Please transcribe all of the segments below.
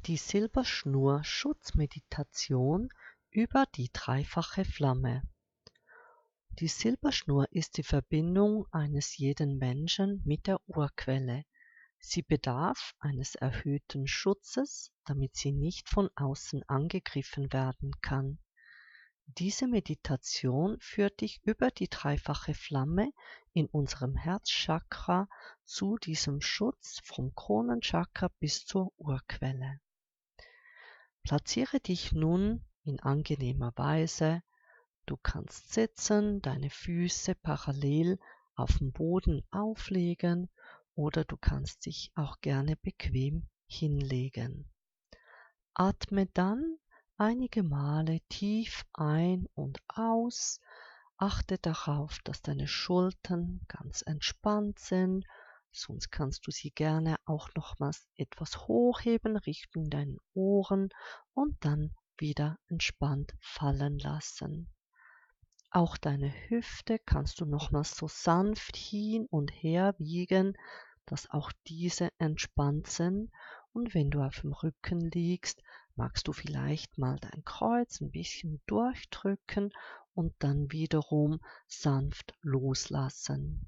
Die Silberschnur-Schutzmeditation über die dreifache Flamme. Die Silberschnur ist die Verbindung eines jeden Menschen mit der Urquelle. Sie bedarf eines erhöhten Schutzes, damit sie nicht von außen angegriffen werden kann. Diese Meditation führt dich über die dreifache Flamme in unserem Herzchakra zu diesem Schutz vom Kronenchakra bis zur Urquelle. Platziere dich nun in angenehmer Weise. Du kannst sitzen, deine Füße parallel auf dem Boden auflegen oder du kannst dich auch gerne bequem hinlegen. Atme dann einige Male tief ein und aus. Achte darauf, dass deine Schultern ganz entspannt sind. Sonst kannst du sie gerne auch nochmals etwas hochheben Richtung deinen Ohren und dann wieder entspannt fallen lassen. Auch deine Hüfte kannst du nochmals so sanft hin und her wiegen, dass auch diese entspannt sind. Und wenn du auf dem Rücken liegst, magst du vielleicht mal dein Kreuz ein bisschen durchdrücken und dann wiederum sanft loslassen.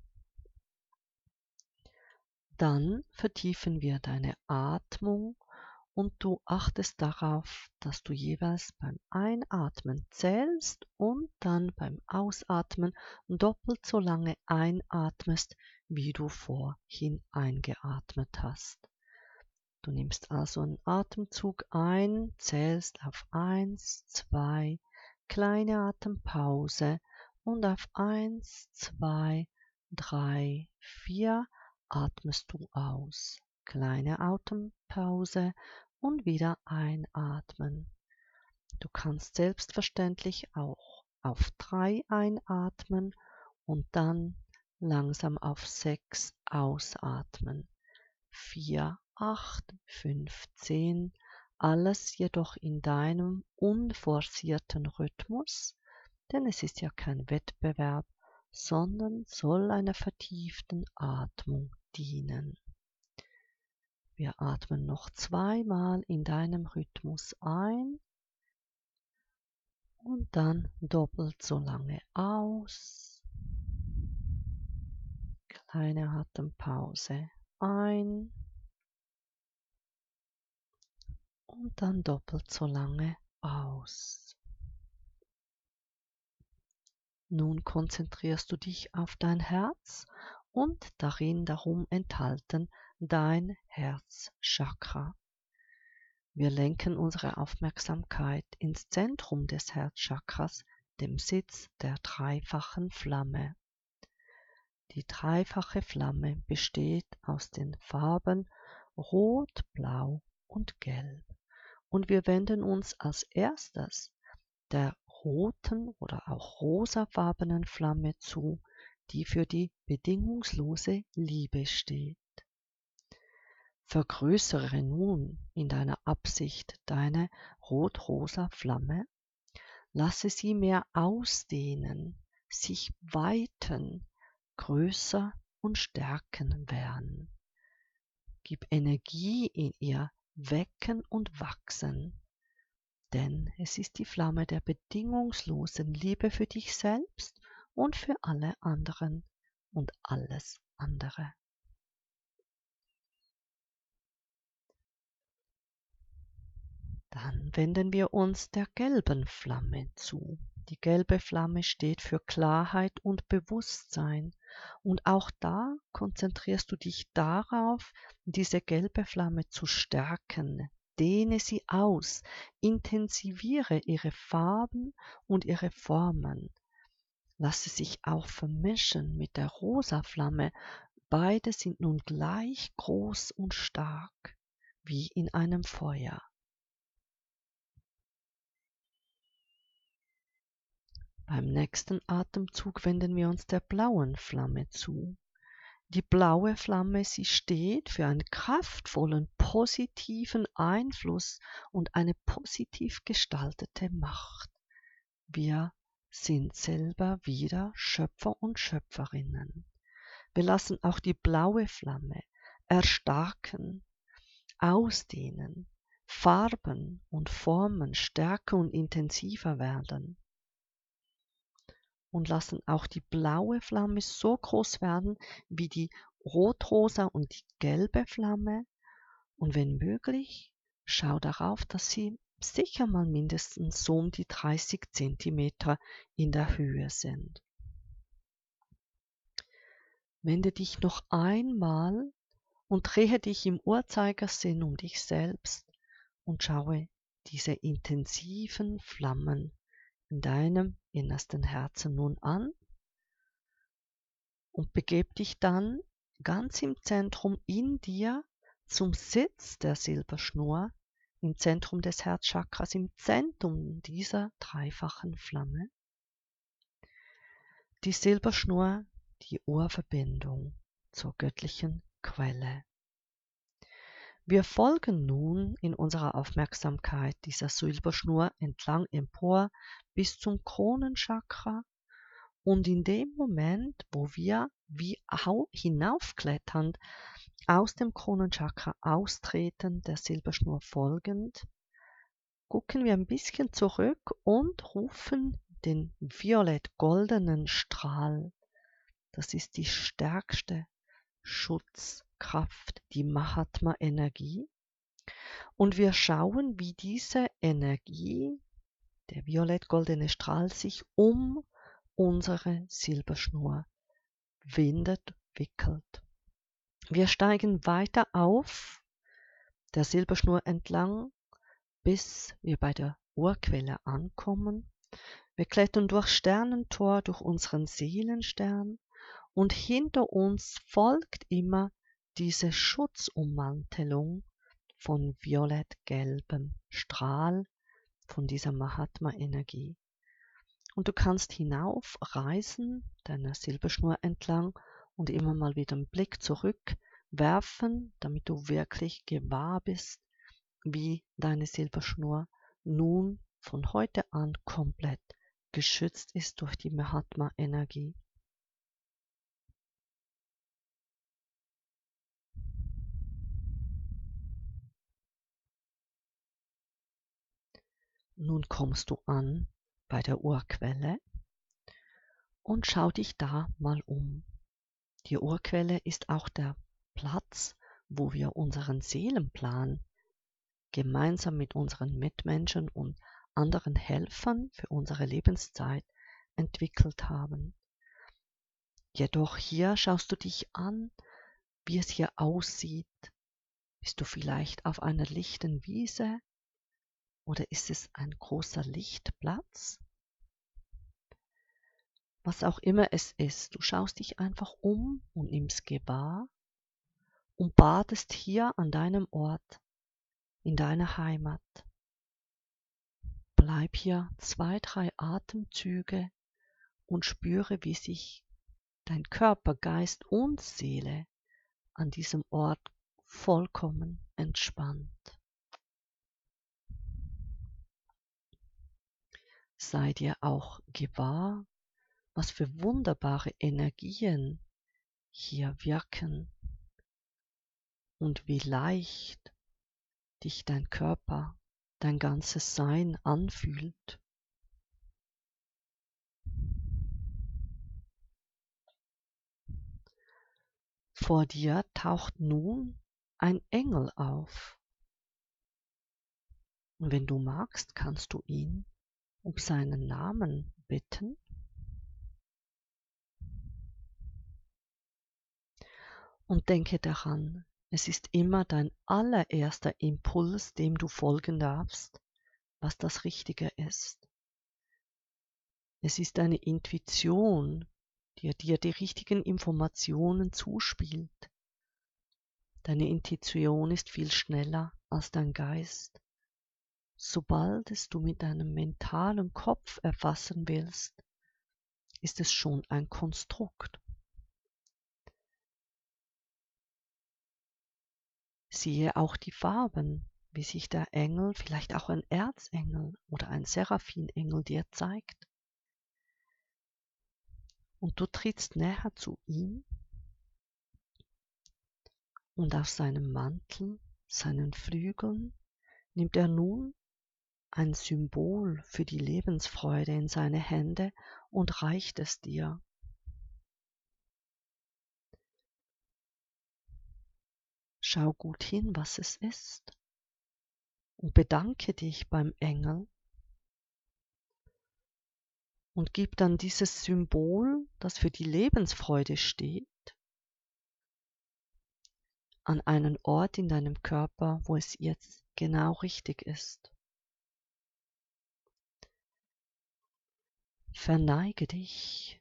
Dann vertiefen wir deine Atmung und du achtest darauf, dass du jeweils beim Einatmen zählst und dann beim Ausatmen doppelt so lange einatmest, wie du vorhin eingeatmet hast. Du nimmst also einen Atemzug ein, zählst auf 1, 2, kleine Atempause und auf 1, 2, 3, 4 atmest du aus. Kleine Atempause und wieder einatmen. Du kannst selbstverständlich auch auf 3 einatmen und dann langsam auf 6 ausatmen. 4, 8, 5, 10, alles jedoch in deinem unforcierten Rhythmus, denn es ist ja kein Wettbewerb, sondern soll einer vertieften Atmung dienen. Wir atmen noch 2-mal in deinem Rhythmus ein und dann doppelt so lange aus. Kleine Atempause ein und dann doppelt so lange aus. Nun konzentrierst du dich auf dein Herz und darum enthalten dein Herzchakra. Wir lenken unsere Aufmerksamkeit ins Zentrum des Herzchakras, dem Sitz der dreifachen Flamme. Die dreifache Flamme besteht aus den Farben Rot, Blau und Gelb. Und wir wenden uns als erstes der roten oder auch rosafarbenen Flamme zu, die für die bedingungslose Liebe steht. Vergrößere nun in deiner Absicht deine rot-rosa Flamme, lasse sie mehr ausdehnen, sich weiten, größer und stärken werden. Gib Energie in ihr wecken und wachsen, denn es ist die Flamme der bedingungslosen Liebe für dich selbst und für alle anderen und alles andere. Dann wenden wir uns der gelben Flamme zu. Die gelbe Flamme steht für Klarheit und Bewusstsein. Und auch da konzentrierst du dich darauf, diese gelbe Flamme zu stärken. Dehne sie aus, intensiviere ihre Farben und ihre Formen. Lasse sich auch vermischen mit der rosa Flamme. Beide sind nun gleich groß und stark, wie in einem Feuer. Beim nächsten Atemzug wenden wir uns der blauen Flamme zu. Die blaue Flamme, sie steht für einen kraftvollen, positiven Einfluss und eine positiv gestaltete Macht. Wir sind selber wieder Schöpfer und Schöpferinnen. Wir lassen auch die blaue Flamme erstarken, ausdehnen, Farben und Formen stärker und intensiver werden. Und lassen auch die blaue Flamme so groß werden wie die rotrosa und die gelbe Flamme. Und wenn möglich, schau darauf, dass sie sicher mal mindestens so um die 30 Zentimeter in der Höhe sind. Wende dich noch einmal und drehe dich im Uhrzeigersinn um dich selbst und schaue diese intensiven Flammen in deinem innersten Herzen nun an und begib dich dann ganz im Zentrum in dir zum Sitz der Silberschnur, im Zentrum des Herzchakras, im Zentrum dieser dreifachen Flamme. Die Silberschnur, die Urverbindung zur göttlichen Quelle. Wir folgen nun in unserer Aufmerksamkeit dieser Silberschnur entlang empor bis zum Kronenchakra und in dem Moment, wo wir wie hinaufkletternd aus dem Kronenchakra austreten, der Silberschnur folgend, gucken wir ein bisschen zurück und rufen den violett-goldenen Strahl. Das ist die stärkste Schutzkraft, die Mahatma-Energie. Und wir schauen, wie diese Energie, der violett-goldene Strahl, sich um unsere Silberschnur windet, wickelt. Wir steigen weiter auf der Silberschnur entlang, bis wir bei der Urquelle ankommen. Wir klettern durch Sternentor, durch unseren Seelenstern und hinter uns folgt immer diese Schutzummantelung von violett-gelbem Strahl, von dieser Mahatma-Energie. Und du kannst hinauf reisen, deiner Silberschnur entlang und immer mal wieder einen Blick zurück werfen, damit du wirklich gewahr bist, wie deine Silberschnur nun von heute an komplett geschützt ist durch die Mahatma-Energie. Nun kommst du an bei der Urquelle und schau dich da mal um. Die Urquelle ist auch der Platz, wo wir unseren Seelenplan gemeinsam mit unseren Mitmenschen und anderen Helfern für unsere Lebenszeit entwickelt haben. Jedoch hier schaust du dich an, wie es hier aussieht. Bist du vielleicht auf einer lichten Wiese oder ist es ein großer Lichtplatz? Was auch immer es ist, du schaust dich einfach um und nimmst gewahr und badest hier an deinem Ort, in deiner Heimat. Bleib hier 2, 3 Atemzüge und spüre, wie sich dein Körper, Geist und Seele an diesem Ort vollkommen entspannt. Sei dir auch gewahr, was für wunderbare Energien hier wirken und wie leicht dich dein Körper, dein ganzes Sein anfühlt. Vor dir taucht nun ein Engel auf. Und wenn du magst, kannst du ihn um seinen Namen bitten. Und denke daran, es ist immer dein allererster Impuls, dem du folgen darfst, was das Richtige ist. Es ist deine Intuition, die dir die richtigen Informationen zuspielt. Deine Intuition ist viel schneller als dein Geist. Sobald es du mit deinem mentalen Kopf erfassen willst, ist es schon ein Konstrukt. Siehe auch die Farben, wie sich der Engel, vielleicht auch ein Erzengel oder ein Seraphinengel dir zeigt. Und du trittst näher zu ihm und auf seinem Mantel, seinen Flügeln, nimmt er nun ein Symbol für die Lebensfreude in seine Hände und reicht es dir. Schau gut hin, was es ist, und bedanke dich beim Engel und gib dann dieses Symbol, das für die Lebensfreude steht, an einen Ort in deinem Körper, wo es jetzt genau richtig ist. Verneige dich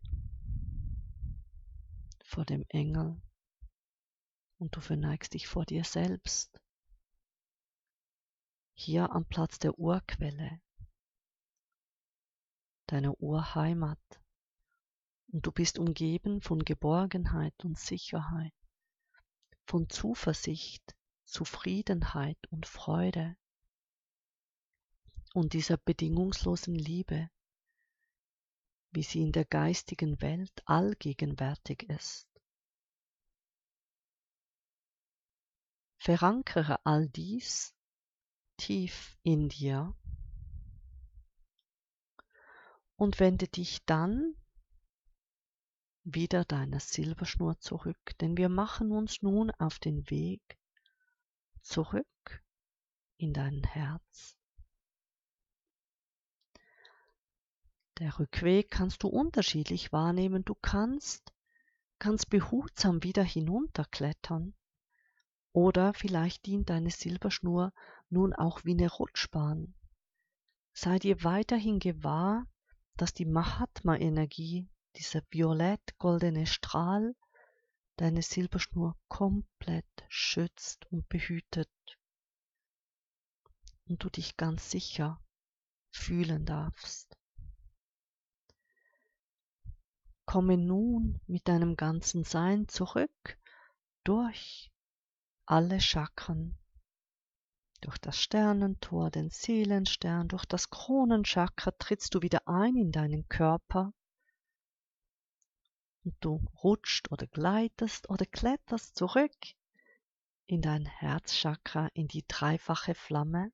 vor dem Engel und du verneigst dich vor dir selbst. Hier am Platz der Urquelle, deiner Urheimat. Und du bist umgeben von Geborgenheit und Sicherheit, von Zuversicht, Zufriedenheit und Freude und dieser bedingungslosen Liebe, wie sie in der geistigen Welt allgegenwärtig ist. Verankere all dies tief in dir und wende dich dann wieder deiner Silberschnur zurück, denn wir machen uns nun auf den Weg zurück in dein Herz. Der Rückweg kannst du unterschiedlich wahrnehmen. Du kannst ganz behutsam wieder hinunterklettern oder vielleicht dient deine Silberschnur nun auch wie eine Rutschbahn. Sei dir weiterhin gewahr, dass die Mahatma-Energie, dieser violett-goldene Strahl, deine Silberschnur komplett schützt und behütet und du dich ganz sicher fühlen darfst. Komme nun mit deinem ganzen Sein zurück durch alle Chakren, durch das Sternentor, den Seelenstern, durch das Kronenchakra trittst du wieder ein in deinen Körper und du rutscht oder gleitest oder kletterst zurück in dein Herzchakra, in die dreifache Flamme.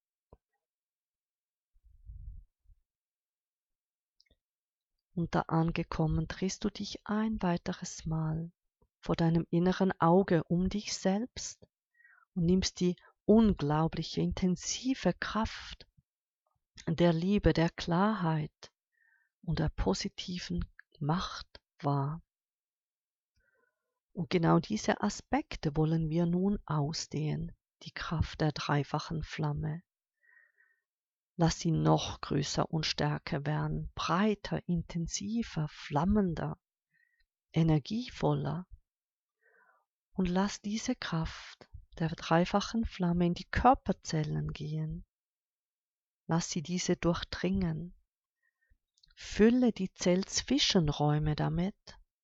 Und da angekommen drehst du dich ein weiteres Mal vor deinem inneren Auge um dich selbst und nimmst die unglaubliche, intensive Kraft der Liebe, der Klarheit und der positiven Macht wahr. Und genau diese Aspekte wollen wir nun ausdehnen, die Kraft der dreifachen Flamme. Lass sie noch größer und stärker werden, breiter, intensiver, flammender, energievoller. Und lass diese Kraft der dreifachen Flamme in die Körperzellen gehen. Lass sie diese durchdringen. Fülle die Zellzwischenräume damit,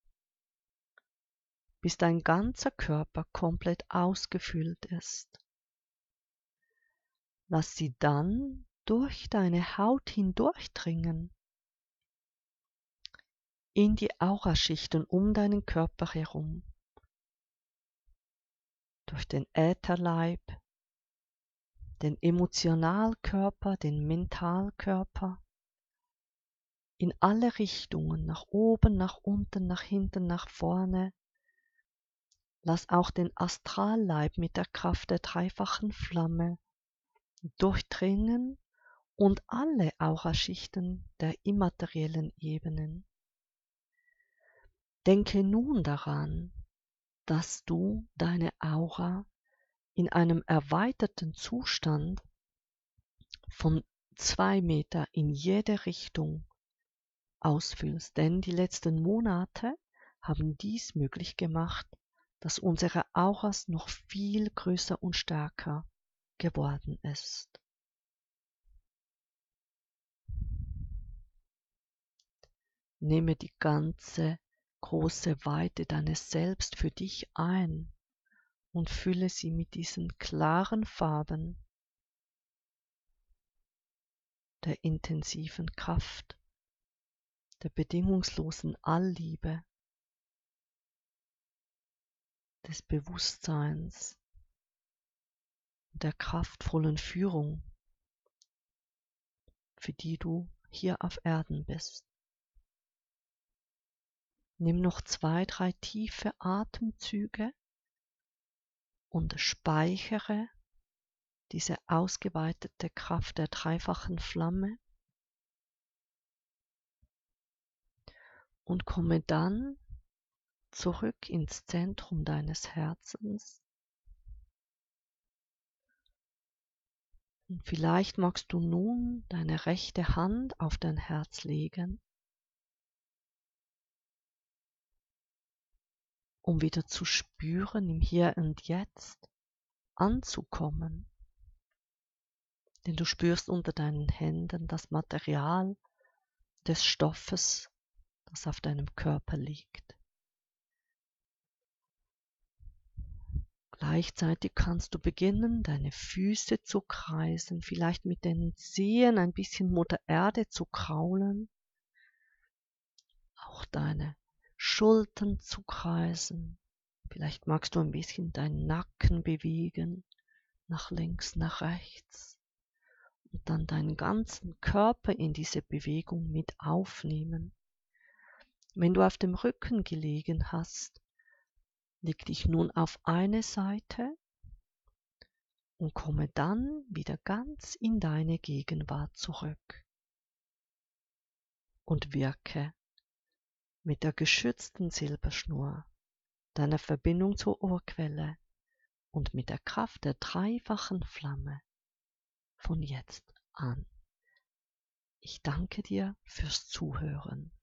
bis dein ganzer Körper komplett ausgefüllt ist. Lass sie dann durch deine Haut hindurchdringen, in die Auraschichten um deinen Körper herum, durch den Ätherleib, den Emotionalkörper, den Mentalkörper, in alle Richtungen, nach oben, nach unten, nach hinten, nach vorne. Lass auch den Astralleib mit der Kraft der dreifachen Flamme durchdringen und alle Auraschichten der immateriellen Ebenen. Denke nun daran, dass du deine Aura in einem erweiterten Zustand von 2 Meter in jede Richtung ausfüllst, denn die letzten Monate haben dies möglich gemacht, dass unsere Auras noch viel größer und stärker geworden ist. Nehme die ganze große Weite deines Selbst für dich ein und fülle sie mit diesen klaren Farben der intensiven Kraft, der bedingungslosen Allliebe, des Bewusstseins, und der kraftvollen Führung, für die du hier auf Erden bist. Nimm noch 2, 3 tiefe Atemzüge und speichere diese ausgeweitete Kraft der dreifachen Flamme und komme dann zurück ins Zentrum deines Herzens. Und vielleicht magst du nun deine rechte Hand auf dein Herz legen, um wieder zu spüren, im Hier und Jetzt anzukommen. Denn du spürst unter deinen Händen das Material des Stoffes, das auf deinem Körper liegt. Gleichzeitig kannst du beginnen, deine Füße zu kreisen, vielleicht mit den Zehen ein bisschen Mutter Erde zu kraulen, auch deine Schultern zu kreisen. Vielleicht magst du ein bisschen deinen Nacken bewegen, nach links, nach rechts und dann deinen ganzen Körper in diese Bewegung mit aufnehmen. Wenn du auf dem Rücken gelegen hast, leg dich nun auf eine Seite und komme dann wieder ganz in deine Gegenwart zurück und wirke mit der geschützten Silberschnur, deiner Verbindung zur Urquelle und mit der Kraft der dreifachen Flamme von jetzt an. Ich danke dir fürs Zuhören.